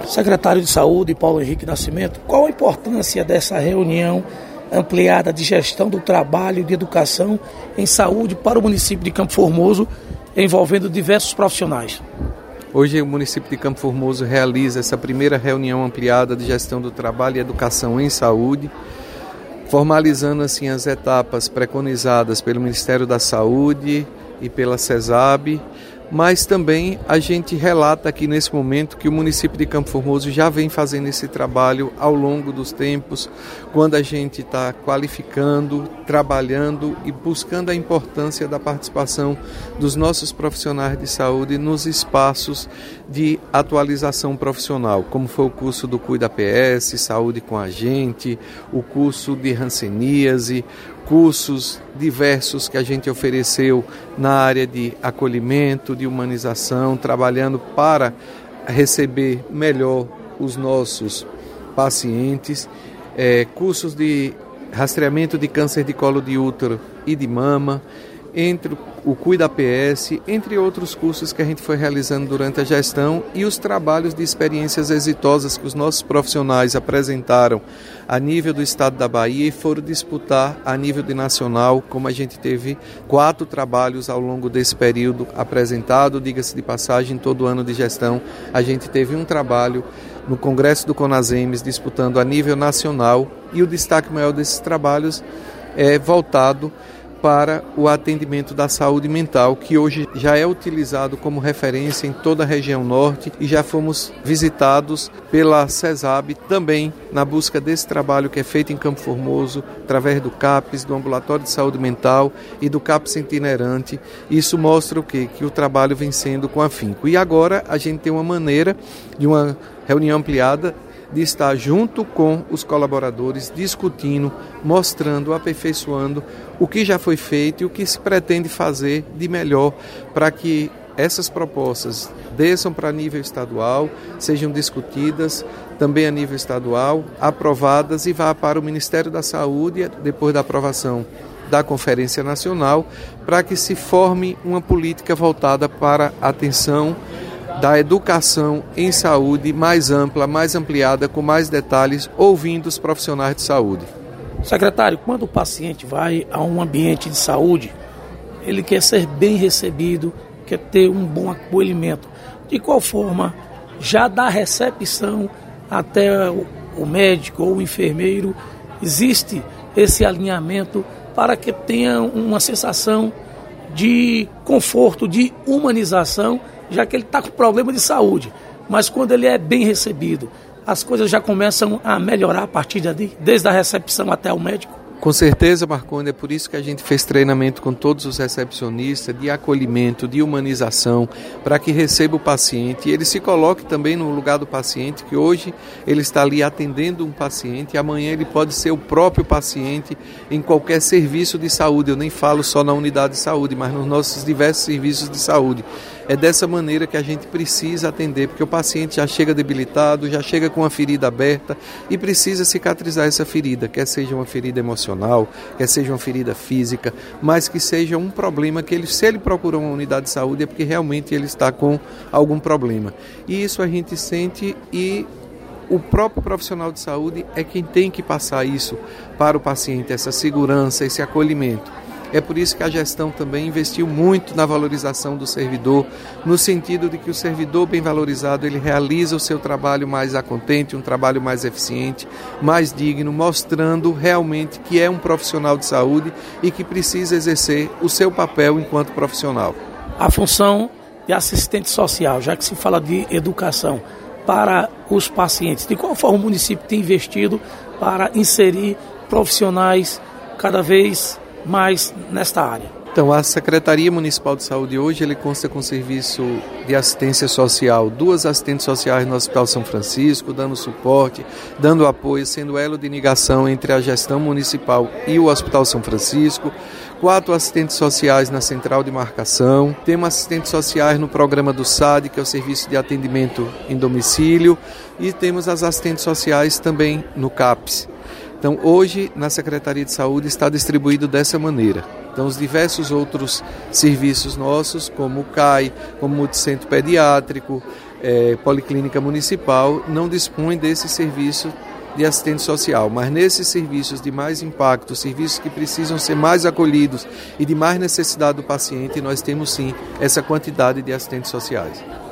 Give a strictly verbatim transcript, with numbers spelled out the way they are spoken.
Secretário de Saúde, Paulo Henrique Nascimento, qual a importância dessa reunião ampliada de gestão do trabalho e de educação em saúde para o município de Campo Formoso, envolvendo diversos profissionais? Hoje o município de Campo Formoso realiza essa primeira reunião ampliada de gestão do trabalho e educação em saúde, formalizando assim as etapas preconizadas pelo Ministério da Saúde e pela CESAB, mas também a gente relata aqui nesse momento que o município de Campo Formoso já vem fazendo esse trabalho ao longo dos tempos, quando a gente está qualificando, trabalhando e buscando a importância da participação dos nossos profissionais de saúde nos espaços de atualização profissional, como foi o curso do Cuida P S, Saúde com a Gente, o curso de hanseníase, cursos diversos que a gente ofereceu na área de acolhimento, de humanização, trabalhando para receber melhor os nossos pacientes, é, cursos de rastreamento de câncer de colo de útero e de mama, entre o Cuida P S, entre outros cursos que a gente foi realizando durante a gestão e os trabalhos de experiências exitosas que os nossos profissionais apresentaram a nível do estado da Bahia e foram disputar a nível de nacional, como a gente teve quatro trabalhos ao longo desse período apresentado, diga-se de passagem, todo ano de gestão a gente teve um trabalho no Congresso do CONASEMES disputando a nível nacional e o destaque maior desses trabalhos é voltado para o atendimento da saúde mental, que hoje já é utilizado como referência em toda a região norte e já fomos visitados pela CESAB também na busca desse trabalho que é feito em Campo Formoso, através do CAPS, do Ambulatório de Saúde Mental e do CAPS itinerante. Isso mostra o quê? Que o trabalho vem sendo com afinco. E agora a gente tem uma maneira de uma reunião ampliada de estar junto com os colaboradores, discutindo, mostrando, aperfeiçoando o que já foi feito e o que se pretende fazer de melhor para que essas propostas desçam para nível estadual, sejam discutidas também a nível estadual, aprovadas e vá para o Ministério da Saúde, depois da aprovação da Conferência Nacional, para que se forme uma política voltada para a atenção da educação em saúde mais ampla, mais ampliada, com mais detalhes, ouvindo os profissionais de saúde. Secretário, quando o paciente vai a um ambiente de saúde, ele quer ser bem recebido, quer ter um bom acolhimento. De qual forma, já da recepção até o médico ou o enfermeiro, existe esse alinhamento para que tenha uma sensação de conforto, de humanização, já que ele está com problema de saúde, mas quando ele é bem recebido, as coisas já começam a melhorar a partir daí, desde a recepção até o médico? Com certeza, Marcondes, é por isso que a gente fez treinamento com todos os recepcionistas de acolhimento, de humanização, para que receba o paciente e ele se coloque também no lugar do paciente, que hoje ele está ali atendendo um paciente e amanhã ele pode ser o próprio paciente em qualquer serviço de saúde. Eu nem falo só na unidade de saúde, mas nos nossos diversos serviços de saúde. É dessa maneira que a gente precisa atender, porque o paciente já chega debilitado, já chega com uma ferida aberta e precisa cicatrizar essa ferida, quer seja uma ferida emocional, quer seja uma ferida física, mas que seja um problema que ele, se ele procurou uma unidade de saúde é porque realmente ele está com algum problema. E isso a gente sente e o próprio profissional de saúde é quem tem que passar isso para o paciente, essa segurança, esse acolhimento. É por isso que a gestão também investiu muito na valorização do servidor, no sentido de que o servidor bem valorizado, ele realiza o seu trabalho mais a contente, um trabalho mais eficiente, mais digno, mostrando realmente que é um profissional de saúde e que precisa exercer o seu papel enquanto profissional. A função de assistente social, já que se fala de educação para os pacientes, de qual forma o município tem investido para inserir profissionais cada vez mais nesta área? Então, a Secretaria Municipal de Saúde hoje ele consta com serviço de assistência social, duas assistentes sociais no Hospital São Francisco, dando suporte, dando apoio, sendo elo de ligação entre a gestão municipal e o Hospital São Francisco, quatro assistentes sociais na Central de Marcação, temos assistentes sociais no programa do S A D, que é o Serviço de Atendimento em Domicílio, e temos as assistentes sociais também no CAPS. Então, hoje, na Secretaria de Saúde, está distribuído dessa maneira. Então, os diversos outros serviços nossos, como o C A I, como o Multicentro Pediátrico, é, policlínica municipal não dispõe desse serviço de assistente social, mas nesses serviços de mais impacto, serviços que precisam ser mais acolhidos e de mais necessidade do paciente, nós temos sim essa quantidade de assistentes sociais.